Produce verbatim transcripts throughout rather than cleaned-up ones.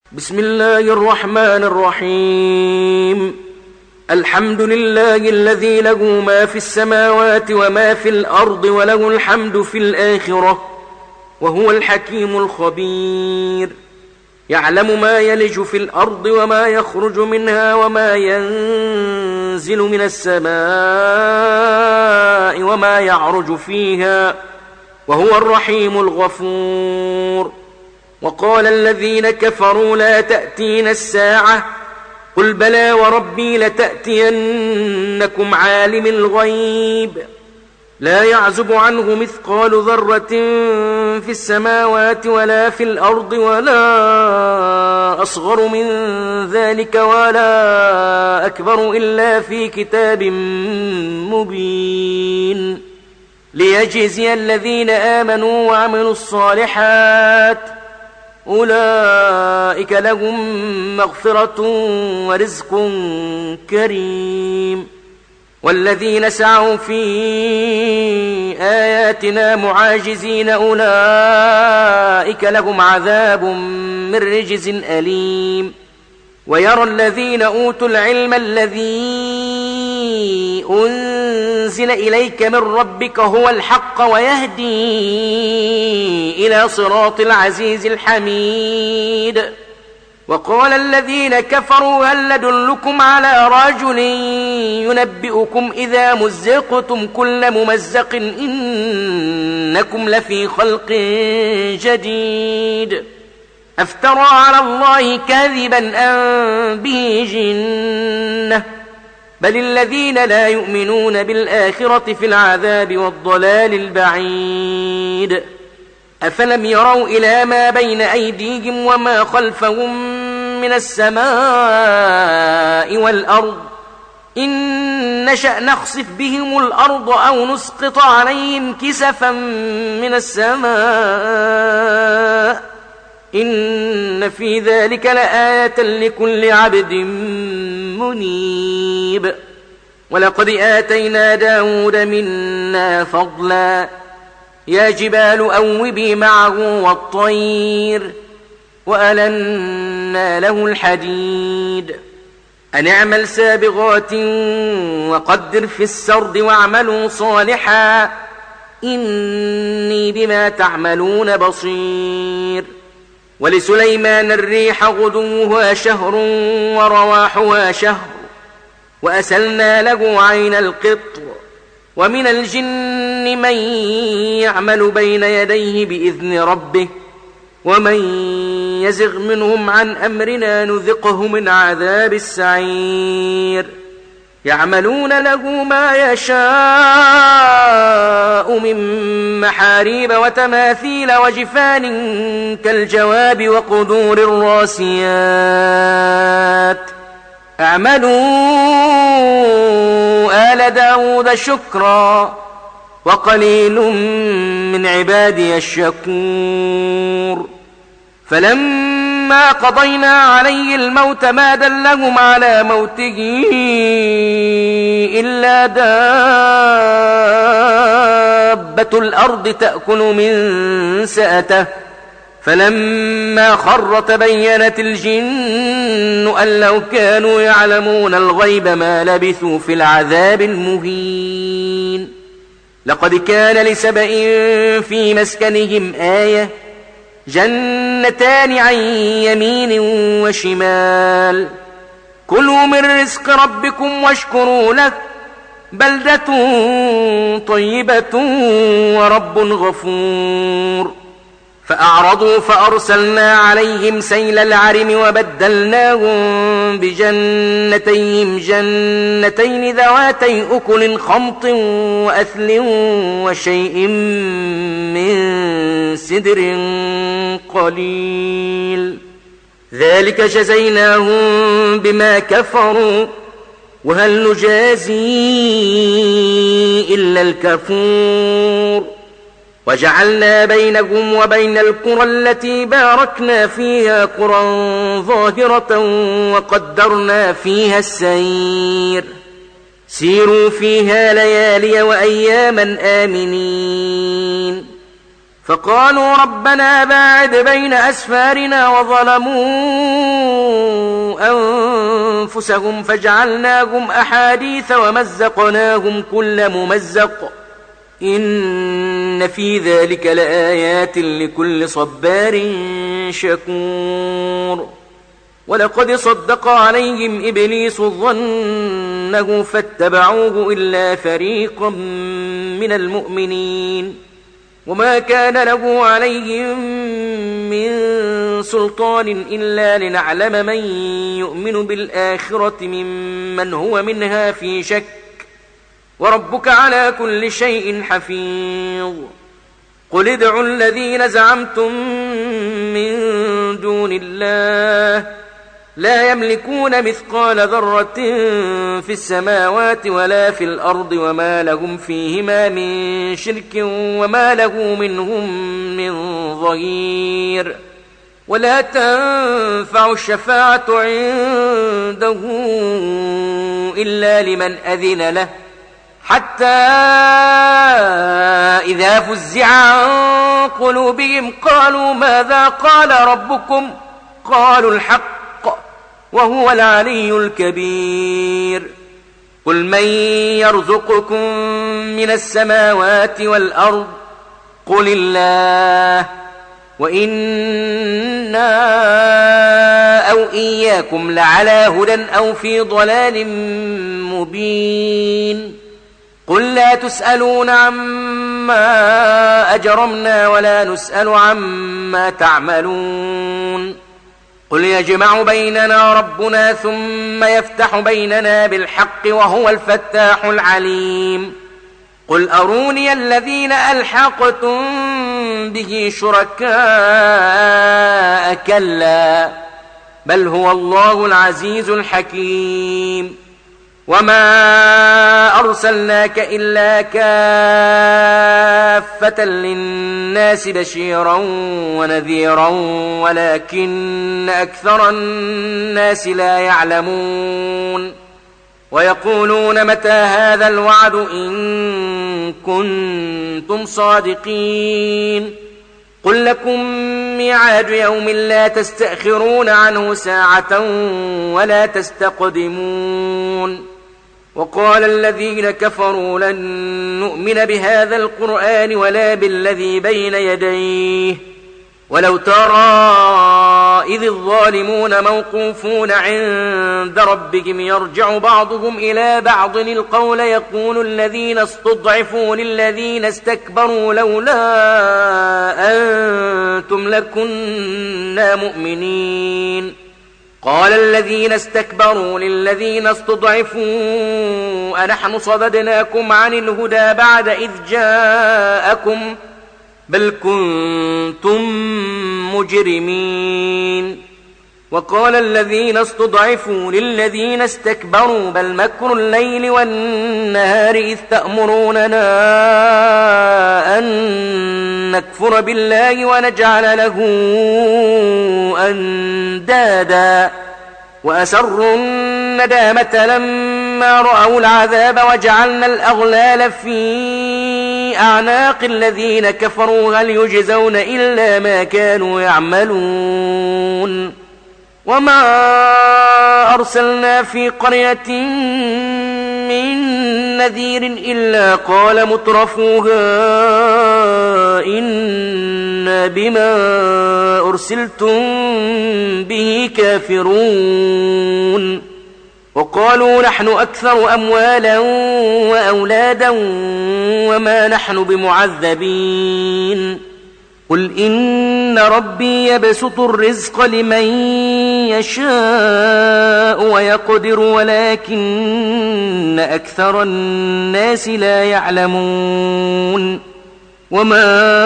بسم الله الرحمن الرحيم. الحمد لله الذي له ما في السماوات وما في الأرض وله الحمد في الآخرة وهو الحكيم الخبير. يعلم ما يلج في الأرض وما يخرج منها وما ينزل من السماء وما يعرج فيها وهو الرحيم الغفور. وقال الذين كفروا لا تأتين الساعة قل بلى وربي لتأتينكم عالم الغيب لا يعزب عنه مثقال ذرة في السماوات ولا في الأرض ولا أصغر من ذلك ولا أكبر إلا في كتاب مبين ليجزي الذين آمنوا وعملوا الصالحات أولئك لهم مغفرة ورزق كريم. والذين سعوا في آياتنا معاجزين أولئك لهم عذاب من رجز أليم. ويرى الذين أوتوا العلم الذي أنزل إليك من ربك هو الحق ويهدي إلى صراط العزيز الحميد. وقال الذين كفروا هل ندلكم على رجل ينبئكم إذا مزقتم كل ممزق إنكم لفي خلق جديد أفترى على الله كاذبا أم به جنة بل الذين لا يؤمنون بالآخرة في العذاب والضلال البعيد. أفلم يروا إلى ما بين أيديهم وما خلفهم من السماء والأرض إن نشأ نخسف بهم الأرض أو نسقط عليهم كسفا من السماء إن في ذلك لآية لكل عبد منيب. ولقد آتينا داود منا فضلا يا جبال أوبي معه والطير وألنا له الحديد أن اعمل سابغات وقدر في السرد واعملوا صالحا إني بما تعملون بصير. ولسليمان الريح غدوها شهر ورواحها شهر وأسلنا له عين القطر ومن الجن من يعمل بين يديه بإذن ربه ومن يزغ منهم عن أمرنا نذقه من عذاب السعير. يعملون له ما يشاء من محاريب وتماثيل وجفان كالجواب وقدور الراسيات اعملوا آل داود شكرا وقليل من عبادي الشكور. فلما قضينا عليه الموت ما دلهم على موته إلا دابة الأرض تأكل من سأته فلما خر تبينت الجن أن لو كانوا يعلمون الغيب ما لبثوا في العذاب المهين. لقد كان لسبإ في مسكنهم آية جنتان عن يمين وشمال كلوا من رزق ربكم واشكروا له بلدة طيبة ورب غفور. فأعرضوا فأرسلنا عليهم سيل العرم وبدلناهم بجنتيهم جنتين ذواتي أكل خمط وأثل وشيء من سدر قليل ذلك جزيناهم بما كفروا وهل نجازي إلا الكفور. وجعلنا بينهم وبين القرى التي باركنا فيها قرى ظاهرة وقدرنا فيها السير سيروا فيها ليالي وأياما آمنين فقالوا ربنا باعد بين أسفارنا وظلموا أنفسهم فجعلناهم أحاديث ومزقناهم كل ممزق إن في ذلك لآيات لكل صبار شكور. ولقد صدق عليهم إبليس ظنه فاتبعوه إلا فريقا من المؤمنين وما كان له عليهم من سلطان إلا لنعلم من يؤمن بالآخرة ممن هو منها في شك وربك على كل شيء حفيظ. قل ادعوا الذين زعمتم من دون الله لا يملكون مثقال ذرة في السماوات ولا في الأرض وما لهم فيهما من شرك وما له منهم من ظهير. ولا تنفع الشفاعة عنده إلا لمن أذن له حتى إذا فزع عن قلوبهم قالوا ماذا قال ربكم قالوا الحق وهو العلي الكبير. قل من يرزقكم من السماوات والأرض قل الله وإنا أو إياكم لعلى هدى أو في ضلال مبين. قل لا تسألون عما أجرمنا ولا نسأل عما تعملون. قل يجمع بيننا ربنا ثم يفتح بيننا بالحق وهو الفتاح العليم. قل أروني الذين ألحقتم به شركاء كلا بل هو الله العزيز الحكيم. وما أرسلناك إلا كافة للناس بشيرا ونذيرا ولكن أكثر الناس لا يعلمون. ويقولون متى هذا الوعد إن كنتم صادقين. قل لكم ميعاد يوم لا تستأخرون عنه ساعة ولا تستقدمون. وقال الذين كفروا لن نؤمن بهذا القرآن ولا بالذي بين يديه ولو ترى إذ الظالمون موقوفون عند ربهم يرجع بعضهم إلى بعض القول يقول الذين استضعفوا للذين استكبروا لولا أنتم لكنا مؤمنين. قال الذين استكبروا للذين استضعفوا أنحن صددناكم عن الهدى بعد إذ جاءكم بل كنتم مجرمين. وقال الذين استضعفوا للذين استكبروا بل مكر الليل والنهار إذ تأمروننا أن نكفر بالله ونجعل له أندادا وأسروا الندامة لما رأوا العذاب وجعلنا الأغلال في أعناق الذين كفروا هل يجزون إلا ما كانوا يعملون. وما أرسلنا في قرية من نذير إلا قال مترفوها إنا بما أرسلتم به كافرون. وقالوا نحن أكثر أموالا وأولادا وما نحن بمعذبين. قل إن ربي يبسط الرزق لمن يشاء ويقدر ولكن أكثر الناس لا يعلمون. وما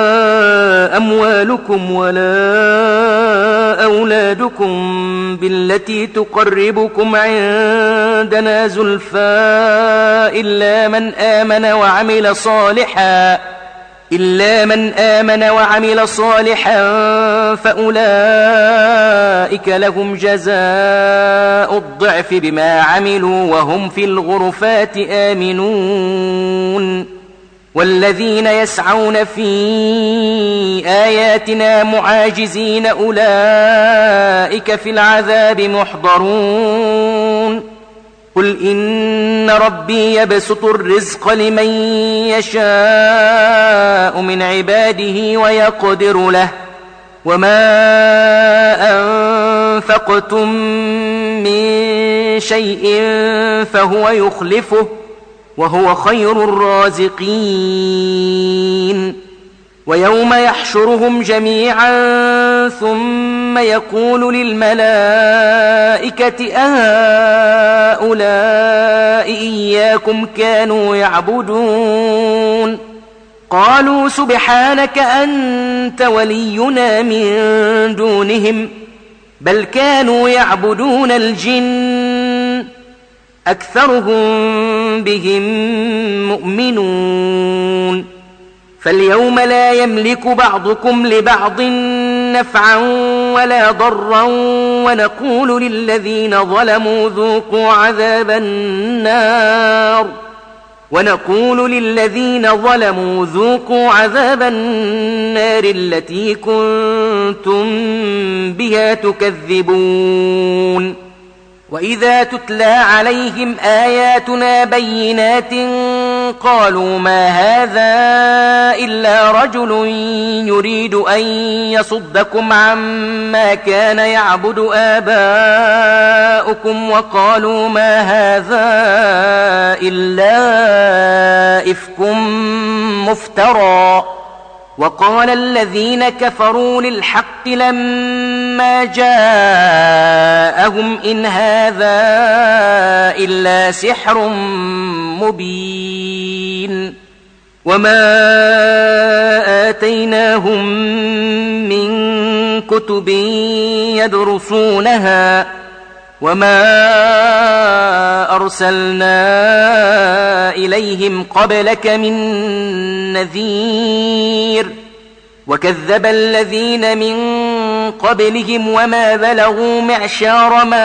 أموالكم ولا أولادكم بالتي تقربكم عندنا زلفى إلا من آمن وعمل صالحا إلا من آمن وعمل صالحا فأولئك لهم جزاء الضعف بما عملوا وهم في الغرفات آمنون. والذين يسعون في آياتنا معاجزين أولئك في العذاب محضرون قل إن ربي يبسط الرزق لمن يشاء من عباده ويقدر له وما أنفقتم من شيء فهو يخلفه وهو خير الرازقين ويوم يحشرهم جميعا ثم يقول للملائكة أهؤلاء إياكم كانوا يعبدون قالوا سبحانك أنت ولينا من دونهم بل كانوا يعبدون الجن أكثرهم بهم مؤمنون فاليوم لا يملك بعضكم لبعض نفعا ولا ضرا ونقول للذين ظلموا ذوقوا عذاب النار ونقول للذين ظلموا ذوقوا عذاب النار التي كنتم بها تكذبون وإذا تتلى عليهم آياتنا بينات قالوا ما هذا إلا رجل يريد أن يصدكم عما كان يعبد آباؤكم وقالوا ما هذا إلا إفك مفترى وقال الذين كفروا للحق لما جاءهم إن هذا إلا سحر مبين وما آتيناهم من كتب يدرسونها وما أرسلنا إليهم قبلك من نذير وكذب الذين من قبلهم وما بلغوا معشار ما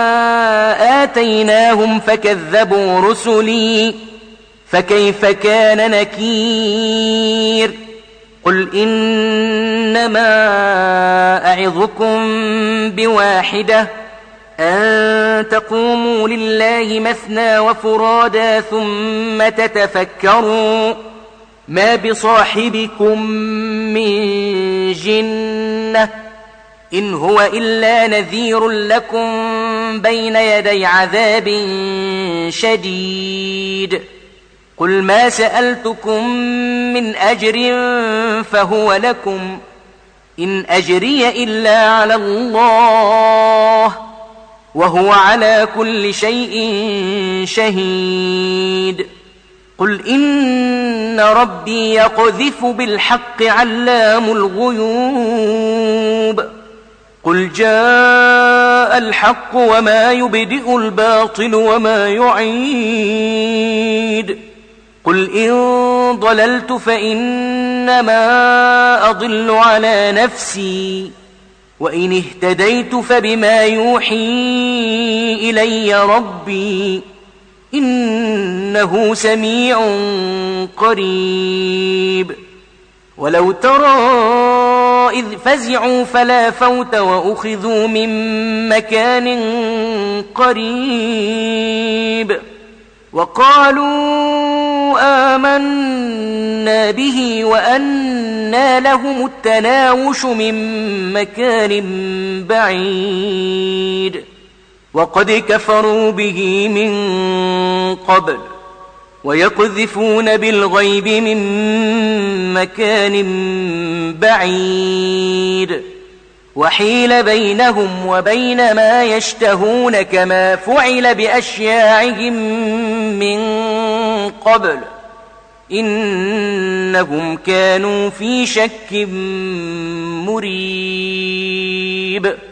آتيناهم فكذبوا رسلي فكيف كان نكير قل إنما أعظكم بواحدة أن تقوموا لله مثنى وفرادا ثم تتفكروا ما بصاحبكم من جنة إن هو إلا نذير لكم بين يدي عذاب شديد قل ما سألتكم من أجر فهو لكم إن أجري إلا على الله وهو على كل شيء شهيد قل إن ربي يقذف بالحق علام الغيوب قل جاء الحق وما يبدئ الباطل وما يعيد قل إن ضللت فإنما أضل على نفسي وإن اهتديت فبما يوحي إلي ربي إنه سميع قريب ولو ترى إذ فزعوا فلا فوت وأخذوا من مكان قريب وقالوا آمنا به وأنى لهم التناوش من مكان بعيد وقد كفروا به من قبل ويقذفون بالغيب من مكان بعيد وحيل بينهم وبين ما يشتهون كما فعل بأشياعهم من قبل إنهم كانوا في شك مريب